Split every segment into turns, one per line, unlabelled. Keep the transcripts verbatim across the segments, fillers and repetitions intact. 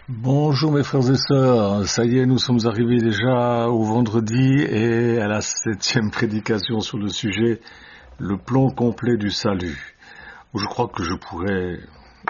Bonjour mes frères et sœurs, ça y est, nous sommes arrivés déjà au vendredi et à la septième prédication sur le sujet, le plan complet du salut. Je crois que je pourrais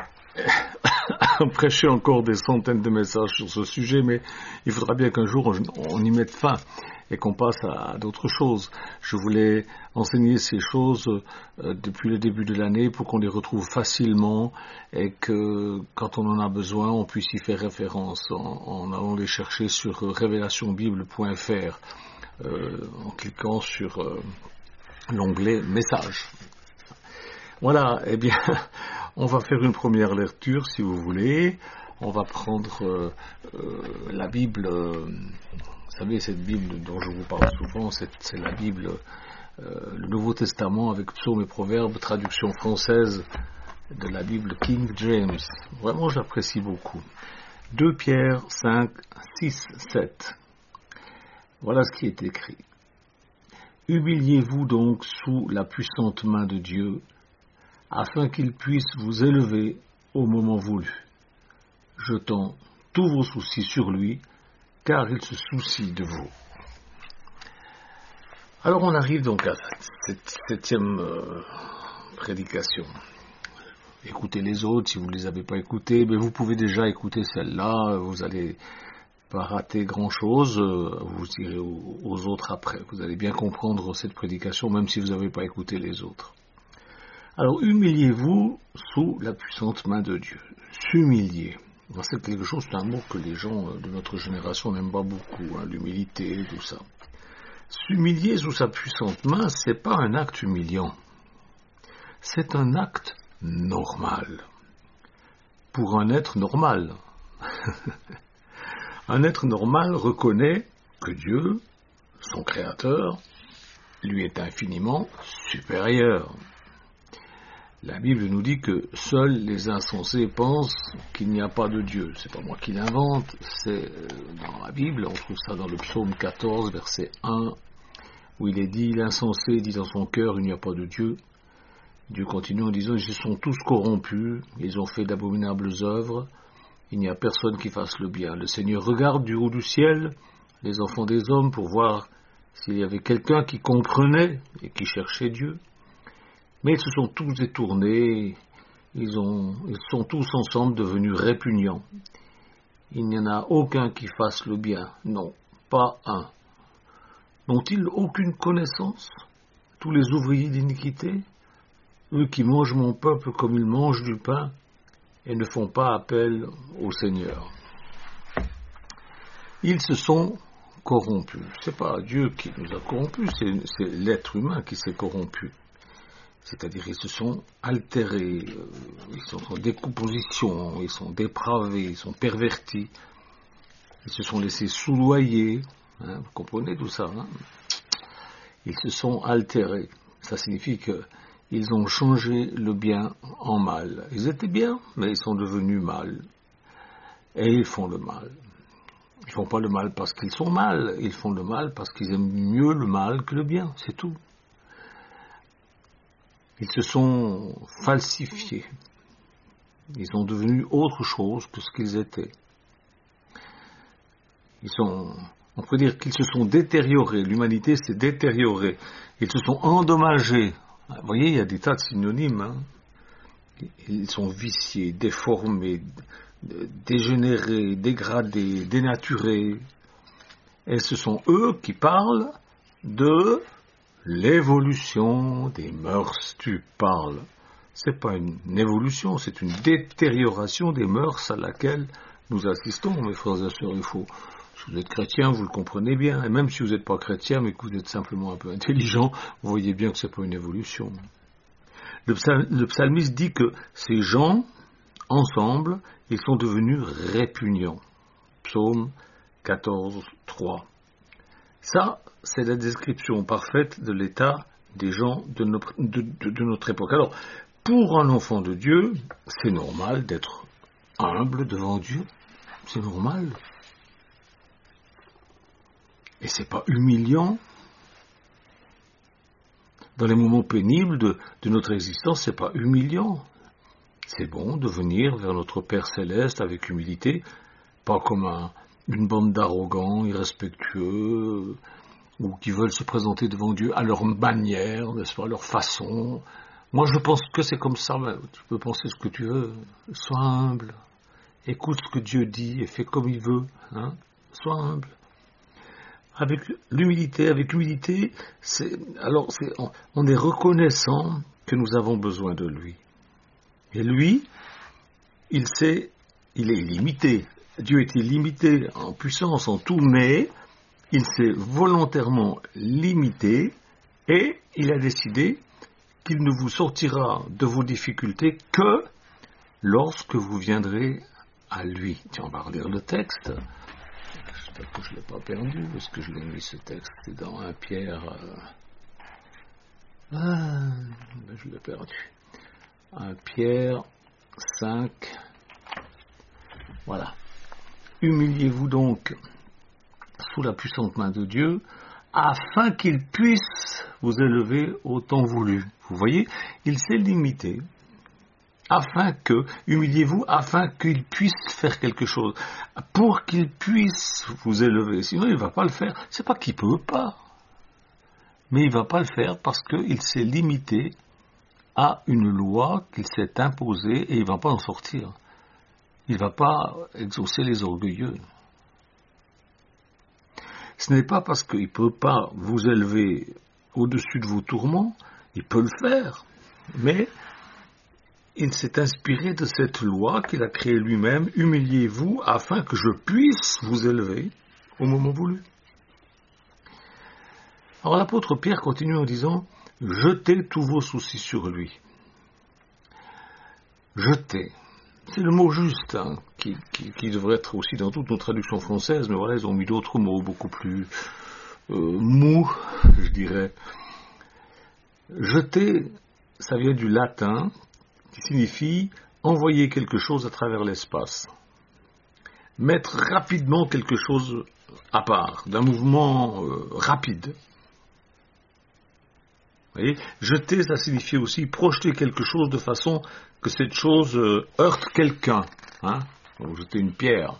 prêcher encore des centaines de messages sur ce sujet, mais il faudra bien qu'un jour on y mette fin et qu'on passe à d'autres choses. Je voulais enseigner ces choses euh, depuis le début de l'année pour qu'on les retrouve facilement et que quand on en a besoin, on puisse y faire référence en, en allant les chercher sur révélation bible point f r euh, en cliquant sur euh, l'onglet messages. Voilà, eh bien, on va faire une première lecture si vous voulez. On va prendre euh, euh, la Bible, euh, vous savez, cette Bible dont je vous parle souvent, c'est, c'est la Bible, euh, le Nouveau Testament avec psaumes et proverbes, traduction française de la Bible King James. Vraiment, j'apprécie beaucoup. deux Pierre cinq, six, sept. Voilà ce qui est écrit. Humiliez-vous donc sous la puissante main de Dieu, afin qu'il puisse vous élever au moment voulu, jetant tous vos soucis sur lui, car il se soucie de vous. Alors on arrive donc à cette septième euh, prédication. Écoutez les autres, si vous ne les avez pas écoutées, mais vous pouvez déjà écouter celle-là, vous n'allez pas rater grand-chose, vous irez aux, aux autres après. Vous allez bien comprendre cette prédication, même si vous n'avez pas écouté les autres. Alors, humiliez-vous sous la puissante main de Dieu. S'humilier. C'est quelque chose, c'est un mot que les gens de notre génération n'aiment pas beaucoup, hein, l'humilité, tout ça. S'humilier sous sa puissante main, c'est pas un acte humiliant. C'est un acte normal. Pour un être normal. Un être normal reconnaît que Dieu, son créateur, lui est infiniment supérieur. La Bible nous dit que seuls les insensés pensent qu'il n'y a pas de Dieu. C'est pas moi qui l'invente, c'est dans la Bible, on trouve ça dans le psaume quatorze, verset un, où il est dit, l'insensé dit dans son cœur, il n'y a pas de Dieu. Dieu continue en disant, ils sont tous corrompus, ils ont fait d'abominables œuvres, il n'y a personne qui fasse le bien. Le Seigneur regarde du haut du ciel les enfants des hommes pour voir s'il y avait quelqu'un qui comprenait et qui cherchait Dieu. Mais ils se sont tous détournés, ils, ont, ils sont tous ensemble devenus répugnants. Il n'y en a aucun qui fasse le bien, non, pas un. N'ont-ils aucune connaissance, tous les ouvriers d'iniquité, eux qui mangent mon peuple comme ils mangent du pain et ne font pas appel au Seigneur? Ils se sont corrompus. C'est pas Dieu qui nous a corrompus, c'est, c'est l'être humain qui s'est corrompu. C'est-à-dire ils se sont altérés, ils sont en décomposition, ils sont dépravés, ils sont pervertis, ils se sont laissés soudoyer, hein, vous comprenez tout ça, hein? Ils se sont altérés. Ça signifie qu'ils ont changé le bien en mal. Ils étaient bien, mais ils sont devenus mal. Et ils font le mal. Ils ne font pas le mal parce qu'ils sont mal, ils font le mal parce qu'ils aiment mieux le mal que le bien, c'est tout. Ils se sont falsifiés. Ils sont devenus autre chose que ce qu'ils étaient. Ils sont, on peut dire qu'ils se sont détériorés. L'humanité s'est détériorée. Ils se sont endommagés. Vous voyez, il y a des tas de synonymes. Hein. Ils sont viciés, déformés, dégénérés, dégradés, dénaturés. Et ce sont eux qui parlent de l'évolution des mœurs. Tu parles. C'est pas une évolution, c'est une détérioration des mœurs à laquelle nous assistons, mes frères et sœurs. Il faut, si vous êtes chrétien, vous le comprenez bien. Et même si vous n'êtes pas chrétien, mais que vous êtes simplement un peu intelligent, vous voyez bien que c'est pas une évolution. Le, psal, le psalmiste dit que ces gens, ensemble, ils sont devenus répugnants. Psaume quatorze, trois. Ça, c'est la description parfaite de l'état des gens de notre, de, de, de notre époque. Alors, pour un enfant de Dieu, c'est normal d'être humble devant Dieu. C'est normal. Et c'est pas humiliant. Dans les moments pénibles de, de notre existence, c'est pas humiliant. C'est bon de venir vers notre Père Céleste avec humilité, pas comme un, une bande d'arrogants, irrespectueux, ou qui veulent se présenter devant Dieu à leur manière, n'est-ce pas, à leur façon. Moi, je pense que c'est comme ça. Tu peux penser ce que tu veux. Sois humble. Écoute ce que Dieu dit et fais comme il veut. Hein. Sois humble. Avec l'humilité, avec l'humilité, c'est, alors c'est, on, on est reconnaissant que nous avons besoin de lui. Et lui, il sait, il est limité. Dieu est illimité en puissance, en tout, mais il s'est volontairement limité et il a décidé qu'il ne vous sortira de vos difficultés que lorsque vous viendrez à lui. Tiens, on va relire le texte. J'espère que je ne l'ai pas perdu. Où est-ce que je l'ai mis ce texte? C'est dans un Pierre. Euh... Ah, je l'ai perdu. un Pierre cinq. Voilà. Humiliez-vous donc sous la puissante main de Dieu, afin qu'il puisse vous élever au temps voulu. Vous voyez, il s'est limité, afin que, humiliez-vous, afin qu'il puisse faire quelque chose, pour qu'il puisse vous élever. Sinon, il ne va pas le faire. C'est pas qu'il ne peut pas, mais il ne va pas le faire parce qu'il s'est limité à une loi qu'il s'est imposée et il ne va pas en sortir. Il ne va pas exaucer les orgueilleux. Ce n'est pas parce qu'il ne peut pas vous élever au-dessus de vos tourments, il peut le faire, mais il s'est inspiré de cette loi qu'il a créée lui-même, humiliez-vous afin que je puisse vous élever au moment voulu. Alors l'apôtre Pierre continue en disant, jetez tous vos soucis sur lui. Jetez. C'est le mot juste, hein, qui, qui, qui devrait être aussi dans toutes nos traductions françaises, mais voilà, ils ont mis d'autres mots beaucoup plus euh, mous, je dirais. Jeter, ça vient du latin, qui signifie envoyer quelque chose à travers l'espace. Mettre rapidement quelque chose à part, d'un mouvement euh, rapide. Vous voyez, jeter, ça signifie aussi projeter quelque chose de façon que cette chose euh, heurte quelqu'un. Hein, donc jeter une pierre.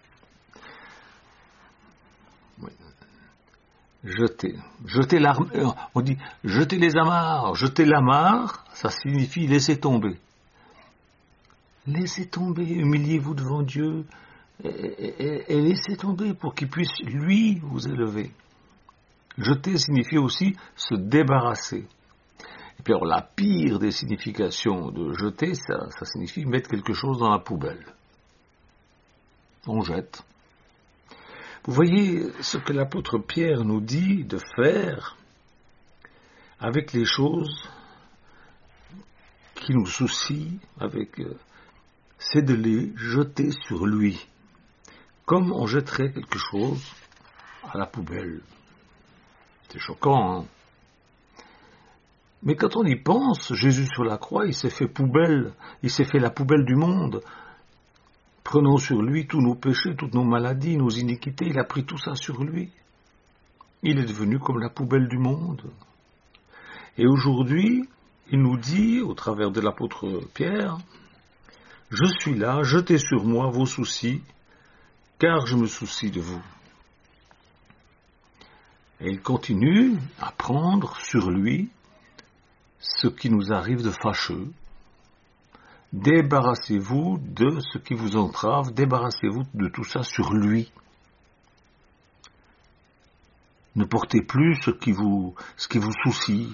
Oui. Jeter. Jeter l'arme. On dit jeter les amarres. Jeter l'amarre, ça signifie laisser tomber. Laissez tomber, humiliez-vous devant Dieu et, et, et laissez tomber pour qu'il puisse, lui, vous élever. Jeter signifie aussi se débarrasser. Et puis alors, la pire des significations de jeter, ça, ça signifie mettre quelque chose dans la poubelle. On jette. Vous voyez ce que l'apôtre Pierre nous dit de faire avec les choses qui nous soucient, avec, euh, c'est de les jeter sur lui, comme on jetterait quelque chose à la poubelle. C'est choquant, hein? Mais quand on y pense, Jésus sur la croix, il s'est fait poubelle, il s'est fait la poubelle du monde. Prenant sur lui tous nos péchés, toutes nos maladies, nos iniquités, il a pris tout ça sur lui. Il est devenu comme la poubelle du monde. Et aujourd'hui, il nous dit, au travers de l'apôtre Pierre, « Je suis là, jetez sur moi vos soucis, car je me soucie de vous. » Et il continue à prendre sur lui ce qui nous arrive de fâcheux. Débarrassez-vous de ce qui vous entrave, débarrassez-vous de tout ça sur lui. Ne portez plus ce qui vous, ce qui vous soucie.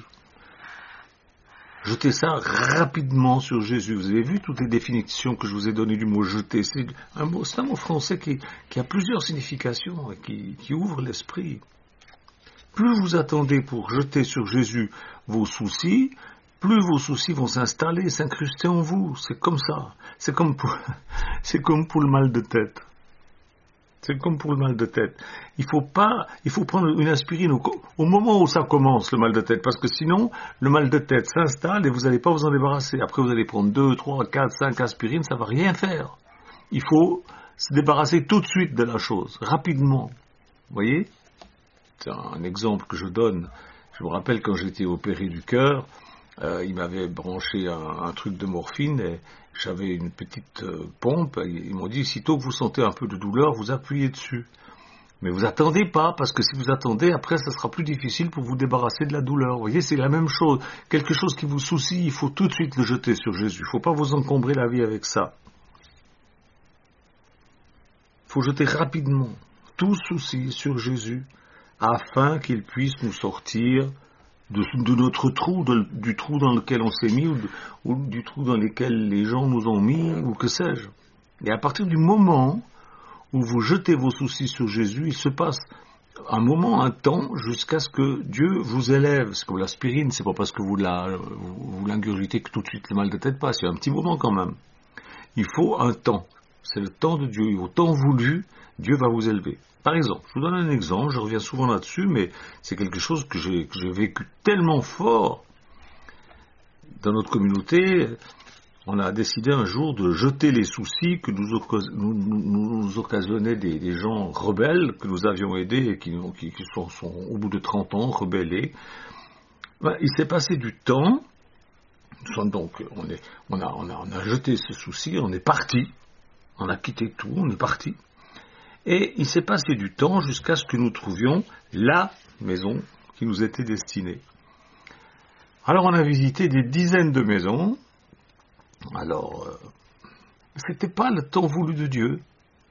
Jetez ça rapidement sur Jésus. Vous avez vu toutes les définitions que je vous ai données du mot jeter. C'est un mot, c'est un mot français qui, qui a plusieurs significations et qui, qui ouvre l'esprit. Plus vous attendez pour jeter sur Jésus vos soucis, plus vos soucis vont s'installer, s'incruster en vous. C'est comme ça. C'est comme pour, c'est comme pour le mal de tête. C'est comme pour le mal de tête. Il faut pas, il faut prendre une aspirine au, au moment où ça commence, le mal de tête, parce que sinon, le mal de tête s'installe et vous n'allez pas vous en débarrasser. Après, vous allez prendre deux, trois, quatre, cinq aspirines, ça va rien faire. Il faut se débarrasser tout de suite de la chose, rapidement. Vous voyez ? C'est un exemple que je donne. Je me rappelle quand j'étais opéré du cœur, euh, il m'avait branché un, un truc de morphine et j'avais une petite euh, pompe. Ils m'ont dit, sitôt que vous sentez un peu de douleur, vous appuyez dessus. Mais vous attendez pas, parce que si vous attendez, après, ça sera plus difficile pour vous débarrasser de la douleur. Vous voyez, c'est la même chose. Quelque chose qui vous soucie, il faut tout de suite le jeter sur Jésus. Il ne faut pas vous encombrer la vie avec ça. Il faut jeter rapidement tout souci sur Jésus, afin qu'il puisse nous sortir de, de notre trou, de, du trou dans lequel on s'est mis, ou, de, ou du trou dans lequel les gens nous ont mis, ou que sais-je. Et à partir du moment où vous jetez vos soucis sur Jésus, il se passe un moment, un temps, jusqu'à ce que Dieu vous élève. C'est comme l'aspirine, c'est pas parce que vous, la, vous, vous l'ingurgitez que tout de suite le mal de tête passe. Il y a un petit moment quand même. Il faut un temps. C'est le temps de Dieu. Au temps voulu, Dieu va vous élever. Par exemple, je vous donne un exemple, je reviens souvent là-dessus, mais c'est quelque chose que j'ai, que j'ai vécu tellement fort dans notre communauté. On a décidé un jour de jeter les soucis que nous, nous, nous, nous occasionnaient des, des gens rebelles que nous avions aidés et qui, qui, qui sont, sont au bout de trente ans rebellés. Ben, il s'est passé du temps, nous sommes donc, on, est, on, a, on, a, on a jeté ces soucis, on est parti, on a quitté tout, on est parti. Et il s'est passé du temps jusqu'à ce que nous trouvions la maison qui nous était destinée. Alors on a visité des dizaines de maisons. Alors, euh, c'était pas le temps voulu de Dieu.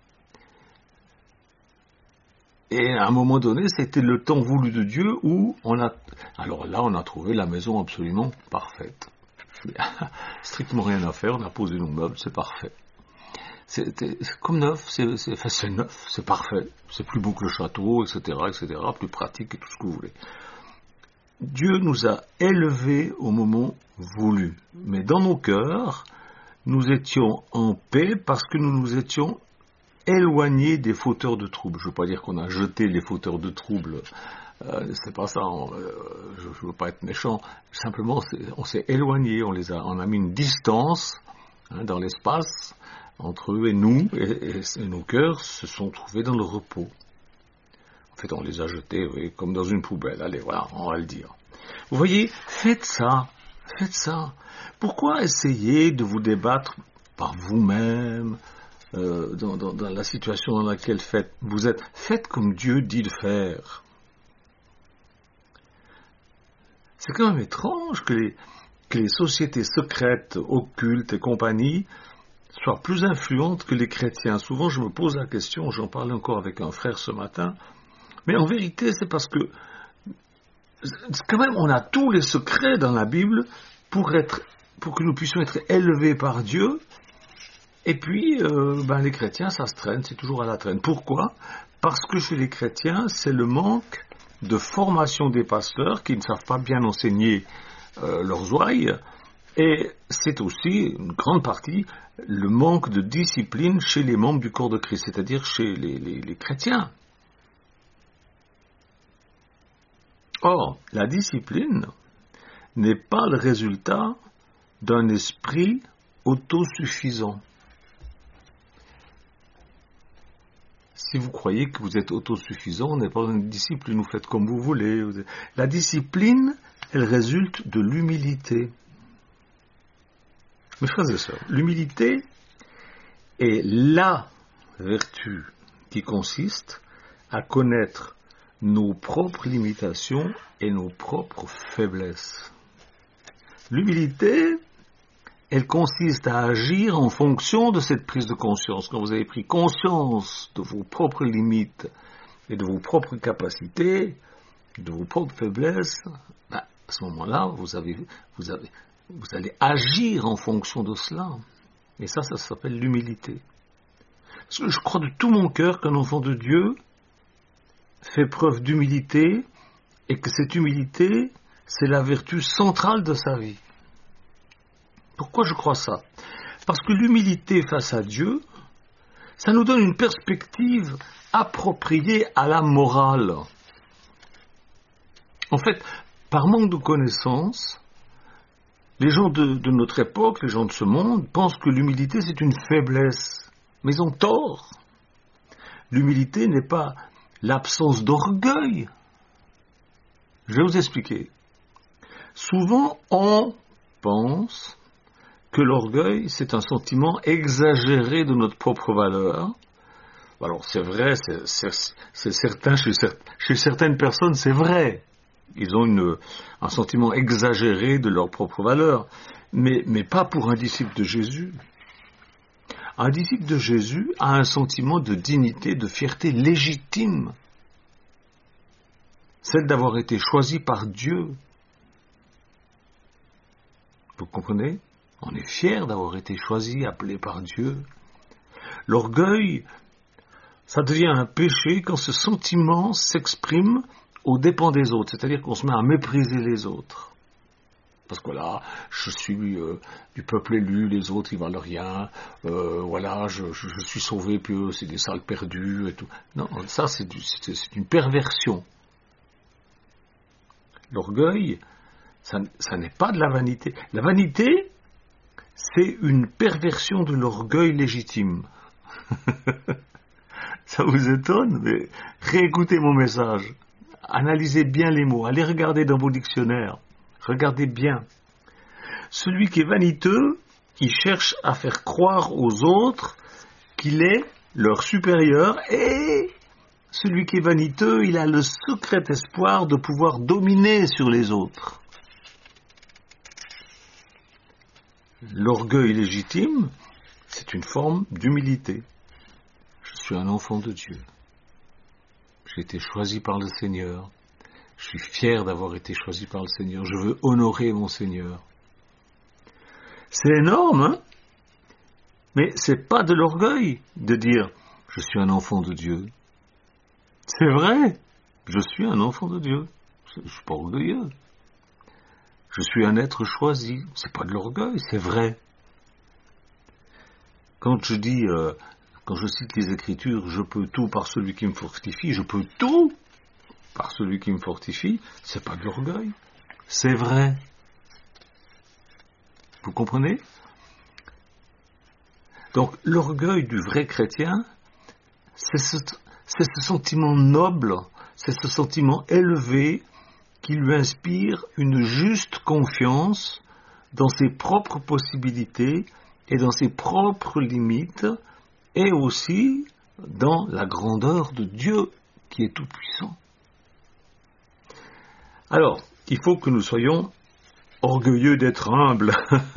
Et à un moment donné, c'était le temps voulu de Dieu où on a... Alors là, on a trouvé la maison absolument parfaite. Strictement rien à faire, on a posé nos meubles, c'est parfait. C'est, c'est comme neuf, c'est, c'est, enfin, c'est neuf, c'est parfait. C'est plus beau que le château, et cetera, et cetera, plus pratique et tout ce que vous voulez. Dieu nous a élevés au moment voulu. Mais dans nos cœurs, nous étions en paix parce que nous nous étions éloignés des fauteurs de troubles. Je ne veux pas dire qu'on a jeté les fauteurs de troubles. Euh, c'est pas ça. On, euh, je ne veux pas être méchant. Simplement, on s'est éloignés. On, les a, on a mis une distance hein, dans l'espace entre eux et nous. Et, et, et nos cœurs se sont trouvés dans le repos. En fait, on les a jetés oui, comme dans une poubelle. Allez, voilà, on va le dire. Vous voyez, faites ça, faites ça. Pourquoi essayer de vous débattre par vous-même euh, dans, dans, dans la situation dans laquelle faites, vous êtes? Faites comme Dieu dit de faire. C'est quand même étrange que les, que les sociétés secrètes, occultes et compagnie soient plus influentes que les chrétiens. Souvent, je me pose la question, j'en parlais encore avec un frère ce matin, mais en vérité, c'est parce que quand même, on a tous les secrets dans la Bible pour, être, pour que nous puissions être élevés par Dieu. Et puis, euh, ben, les chrétiens, ça se traîne, c'est toujours à la traîne. Pourquoi? Parce que chez les chrétiens, c'est le manque de formation des pasteurs qui ne savent pas bien enseigner euh, leurs ouailles. Et c'est aussi, une grande partie, le manque de discipline chez les membres du corps de Christ, c'est-à-dire chez les, les, les chrétiens. Or, la discipline n'est pas le résultat d'un esprit autosuffisant. Si vous croyez que vous êtes autosuffisant, n'est pas une discipline, vous faites comme vous voulez. La discipline, elle résulte de l'humilité. Mes frères et sœurs, l'humilité est la vertu qui consiste à connaître nos propres limitations et nos propres faiblesses. L'humilité, elle consiste à agir en fonction de cette prise de conscience. Quand vous avez pris conscience de vos propres limites et de vos propres capacités, de vos propres faiblesses, ben, à ce moment-là, vous, avez, vous, avez, vous allez agir en fonction de cela. Et ça, ça s'appelle l'humilité. Parce que je crois de tout mon cœur qu'un enfant de Dieu fait preuve d'humilité et que cette humilité, c'est la vertu centrale de sa vie. Pourquoi je crois ça? Parce que l'humilité face à Dieu, ça nous donne une perspective appropriée à la morale. En fait, par manque de connaissances, les gens de, de notre époque, les gens de ce monde, pensent que l'humilité c'est une faiblesse. Mais ils ont tort. L'humilité n'est pas l'absence d'orgueil. Je vais vous expliquer. Souvent, on pense que l'orgueil, c'est un sentiment exagéré de notre propre valeur. Alors, c'est vrai, c'est, c'est, c'est certain, chez, chez certaines personnes, c'est vrai. Ils ont une, un sentiment exagéré de leur propre valeur, mais, mais pas pour un disciple de Jésus. Un disciple de Jésus a un sentiment de dignité, de fierté légitime, celle d'avoir été choisi par Dieu. Vous comprenez ? On est fier d'avoir été choisi, appelé par Dieu. L'orgueil, ça devient un péché quand ce sentiment s'exprime aux dépens des autres, c'est-à-dire qu'on se met à mépriser les autres. Parce que là, je suis euh, du peuple élu, les autres ils valent rien, euh, voilà, je, je, je suis sauvé, puis eux c'est des sales perdus et tout. Non, ça c'est, du, c'est, c'est une perversion. L'orgueil, ça, ça n'est pas de la vanité. La vanité, c'est une perversion de l'orgueil légitime. Ça vous étonne, mais réécoutez mon message. Analysez bien les mots, allez regarder dans vos dictionnaires. Regardez bien. Celui qui est vaniteux, il cherche à faire croire aux autres qu'il est leur supérieur, et celui qui est vaniteux, il a le secret espoir de pouvoir dominer sur les autres. L'orgueil légitime, c'est une forme d'humilité. Je suis un enfant de Dieu. J'ai été choisi par le Seigneur. Je suis fier d'avoir été choisi par le Seigneur. Je veux honorer mon Seigneur. C'est énorme, hein? Mais c'est pas de l'orgueil de dire « Je suis un enfant de Dieu ». C'est vrai, je suis un enfant de Dieu. Je ne suis pas orgueilleux. Je suis un être choisi. C'est pas de l'orgueil, c'est vrai. Quand je dis, euh, quand je cite les Écritures, je peux tout par celui qui me fortifie, je peux tout par celui qui me fortifie, c'est pas de l'orgueil, c'est vrai. Vous comprenez ? Donc l'orgueil du vrai chrétien, c'est ce, c'est ce sentiment noble, c'est ce sentiment élevé qui lui inspire une juste confiance dans ses propres possibilités et dans ses propres limites, et aussi dans la grandeur de Dieu qui est tout-puissant. Alors, il faut que nous soyons orgueilleux d'être humbles.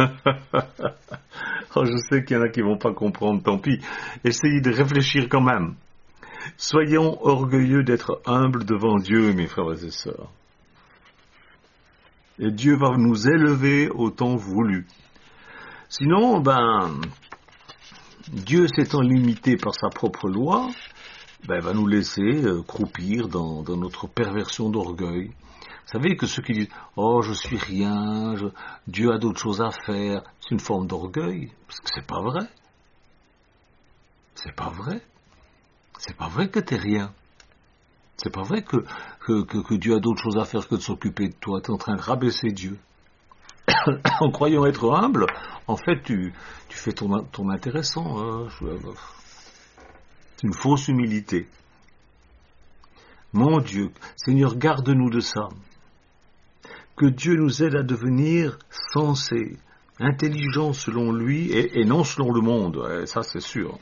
Oh, je sais qu'il y en a qui ne vont pas comprendre, tant pis. Essayez de réfléchir quand même. Soyons orgueilleux d'être humbles devant Dieu, mes frères et sœurs. Et Dieu va nous élever au temps voulu. Sinon, ben, Dieu s'étant limité par sa propre loi, ben, va nous laisser euh, croupir dans, dans notre perversion d'orgueil. Vous savez que ceux qui disent « Oh, je suis rien, je, Dieu a d'autres choses à faire », c'est une forme d'orgueil, parce que c'est pas vrai. C'est pas vrai. C'est pas vrai que t'es rien. C'est pas vrai que, que, que, que Dieu a d'autres choses à faire que de s'occuper de toi. T'es en train de rabaisser Dieu. En croyant être humble, en fait, tu, tu fais ton, ton intéressant. Hein. C'est une fausse humilité. Mon Dieu, Seigneur, garde-nous de ça. Que Dieu nous aide à devenir sensés, intelligents selon lui et, et non selon le monde. Ça, c'est sûr.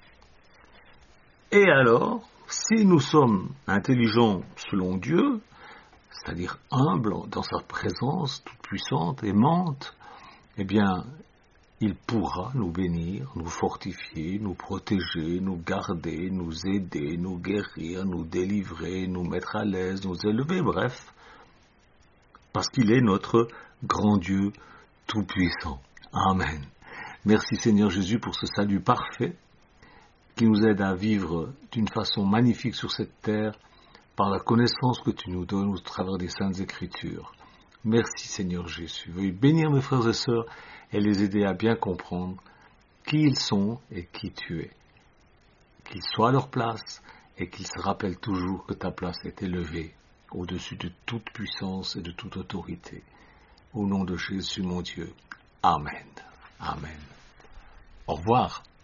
Et alors, si nous sommes intelligents selon Dieu, c'est-à-dire humbles dans sa présence toute puissante, aimante, eh bien, il pourra nous bénir, nous fortifier, nous protéger, nous garder, nous aider, nous guérir, nous délivrer, nous mettre à l'aise, nous élever, bref, parce qu'il est notre grand Dieu tout-puissant. Amen. Merci Seigneur Jésus pour ce salut parfait qui nous aide à vivre d'une façon magnifique sur cette terre par la connaissance que tu nous donnes au travers des Saintes Écritures. Merci Seigneur Jésus. Veuillez bénir mes frères et sœurs et les aider à bien comprendre qui ils sont et qui tu es. Qu'ils soient à leur place et qu'ils se rappellent toujours que ta place est élevée au-dessus de toute puissance et de toute autorité. Au nom de Jésus mon Dieu. Amen. Amen. Au revoir.